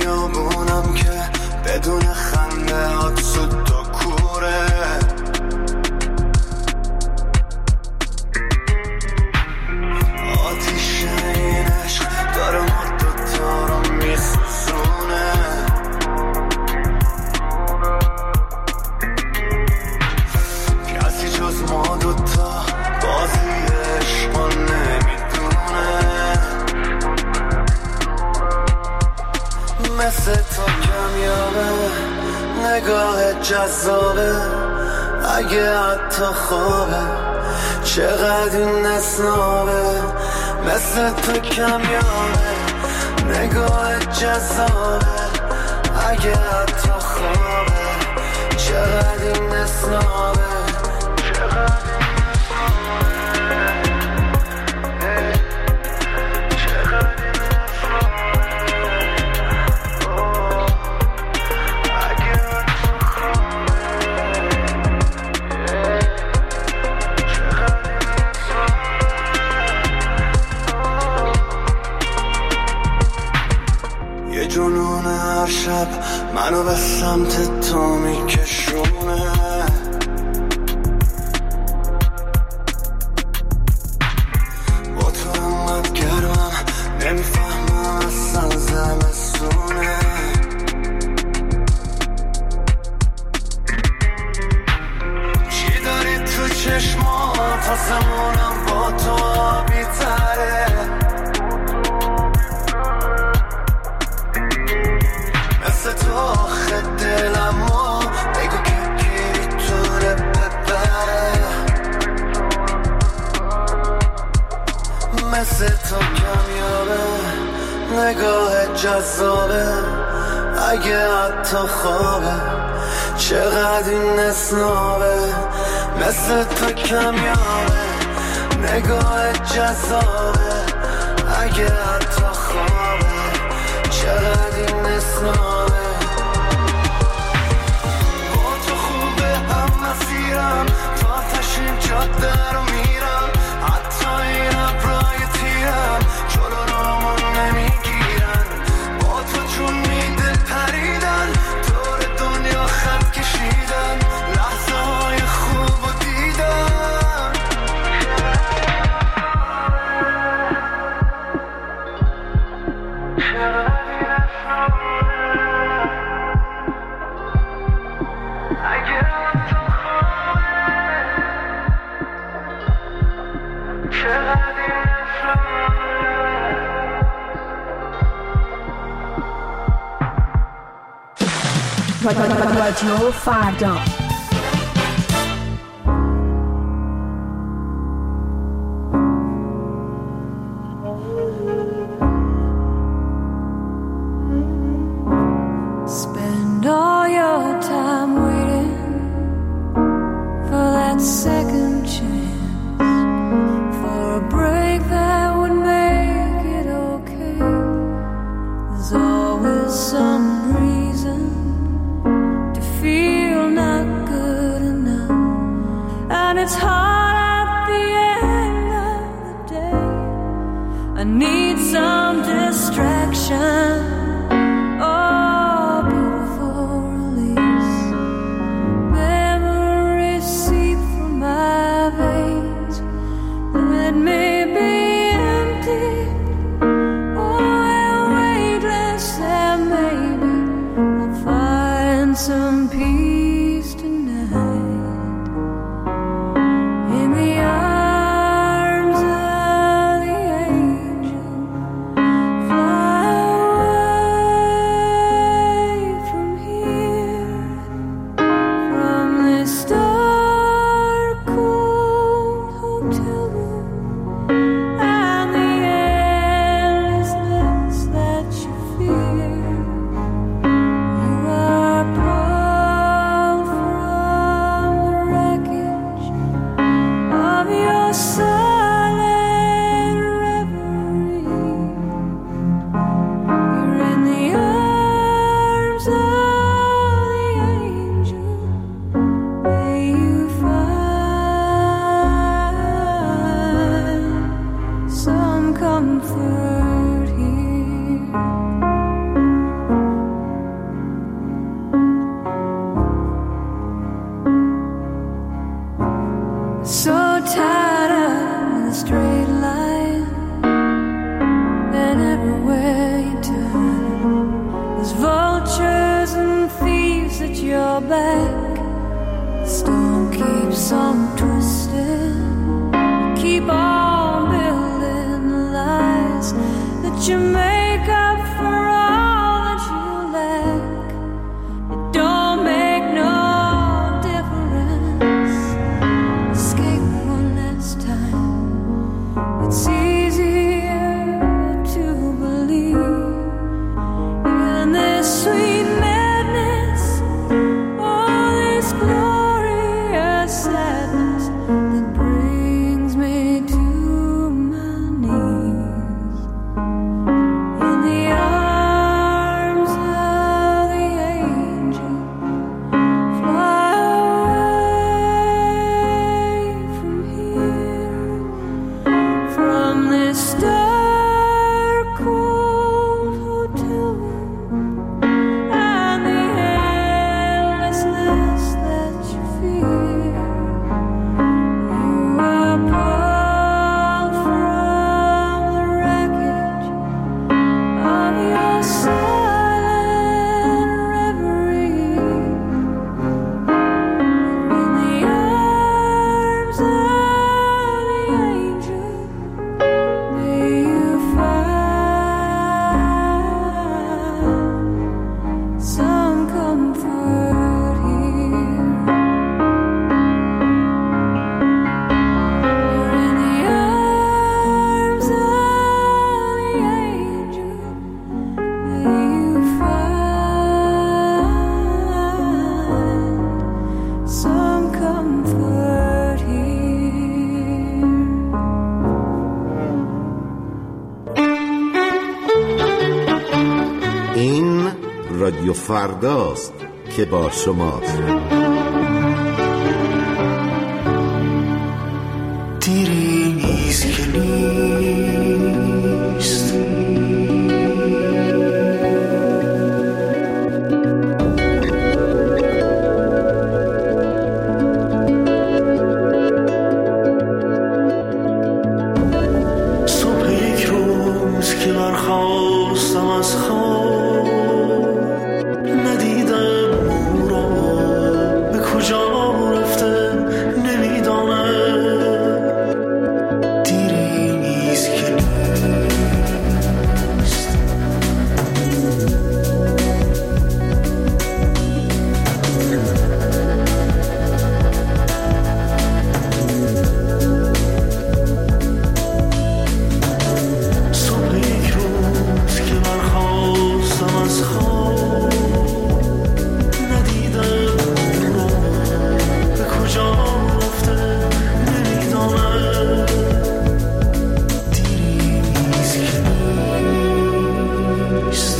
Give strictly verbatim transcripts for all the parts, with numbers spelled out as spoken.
بیابونم که بدون خنده هات سود و کوره. آتیش این عشق داره ما دوتا رو میسوزونه. کسی جز ما دوتا بازی عشقا نمیدونه. مثل تو کمیابه نگاه جذابه، اگه حتی خوابه چقدر این نسنابه. مثل تو کمیابه نگاه جذابه، اگه حتی خوابه چقدر این نسنابه. جنون هر شب منو به سمت تو میکشونه. با تو انقدر گرمم نمیفهمم اصلا زمستونه. چی داری تو چشمات آسمونم با تو آبی تره. تو آخه دلمو بگو که کی میتونه ببره. مثل تو کمیابه نگاه جذابه، اگه حتی خوابه چقدر این نسنابه. مثل تو کمیابه نگاه جذابه، اگه حتی خوابه چقدر این نسنابه. با تو خوبه هم مسیرم تا تشین جاده رو میرم. حتی این ابرای تیرم جلو رامون نمیگیرن. با تو چون میده پریدن دور دنیا خط کشیدن. لحظه های خوب و دیدن رادیو فردا. Spend all your time waiting for that second chance, for a break that would make it okay. There's always some reason feel not and everywhere you turn, there's vultures and thieves at your back. The storm keeps on twisting. Keep on building the lies that you make up for all that you lack. It don't make no difference. Escape one last time. It's easier to believe in this sweet madness, all this glorious sadness that brings me to my knees. In the arms of the angel, fly away from here, from this dark cold hotel room and the endlessness that you fear. You are pulled from the wreckage of your silent reverie. In the arms of the angel, may you find some comfort here. In the arms of the angel, may you find some comfort here. این رادیو فرداست که با شماست. دیری نیست که نیست، صبح یک روز که برخاستم از خواب، ندیدم او را به کجا رفته نمیدانم. دیری نیست که نیست، صبح یک روز که برخاستم از خواب، ندیدم او را به کجا رفته نمیدانم. دیری نیست که نیست.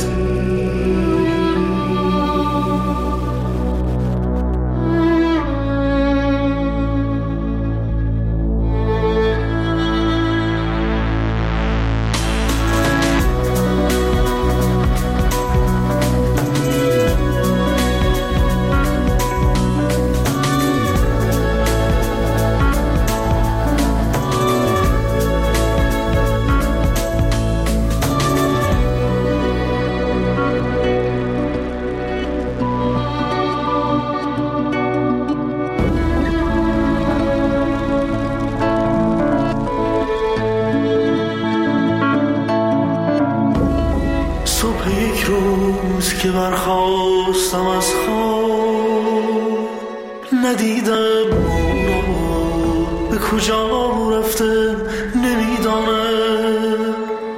صبح یک روز که برخاستم از خواب، ندیدم او را به کجا رفته نمیدانم.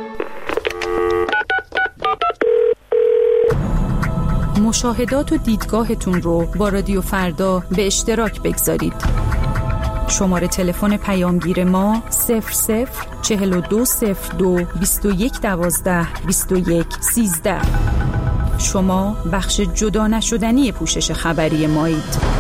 مشاهدات و دیدگاهتون رو با رادیو فردا به اشتراک بگذارید. شماره تلفن پیامگیر ما صفر صفر چهل و دو صفر دو بیست و یک دوازده بیست و یک سیزده. شما بخش جدا نشدنی پوشش خبری مایید.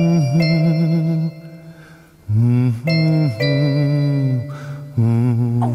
Mm-hmm.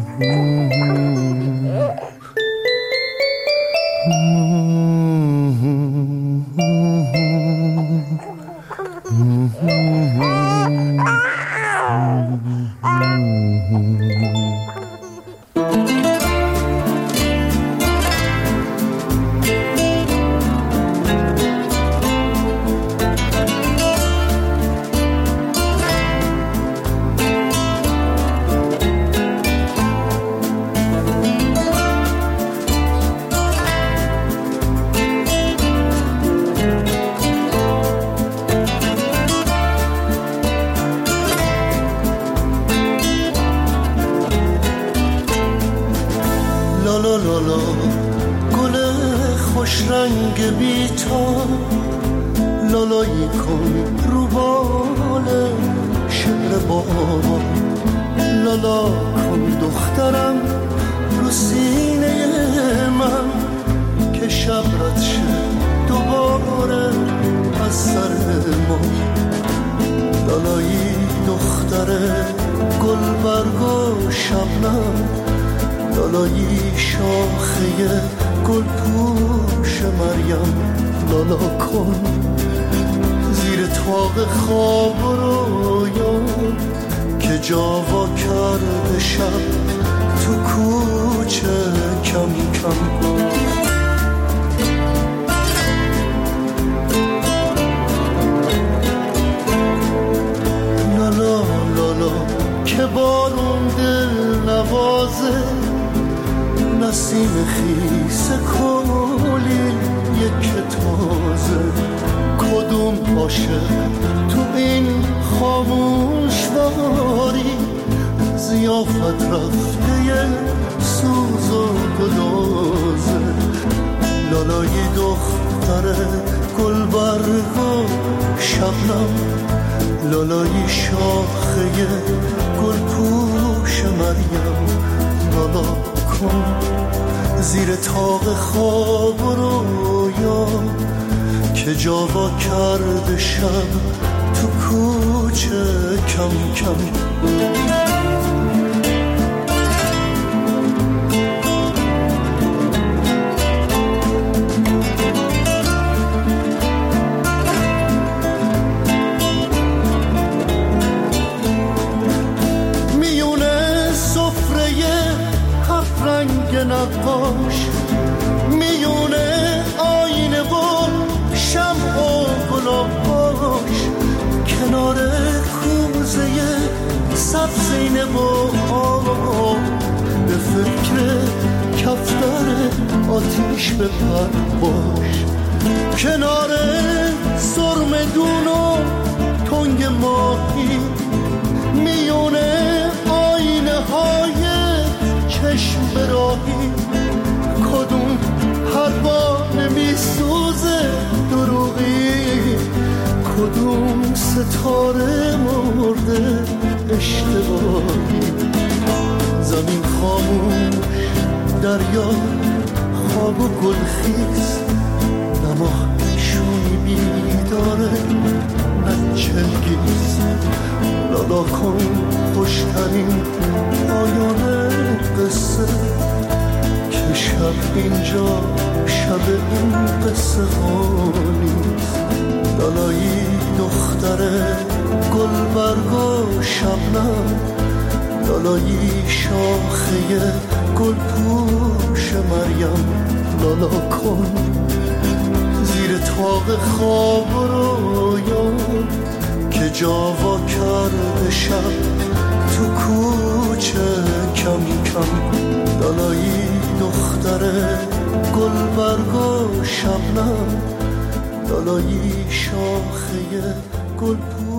لالایی شاخه گل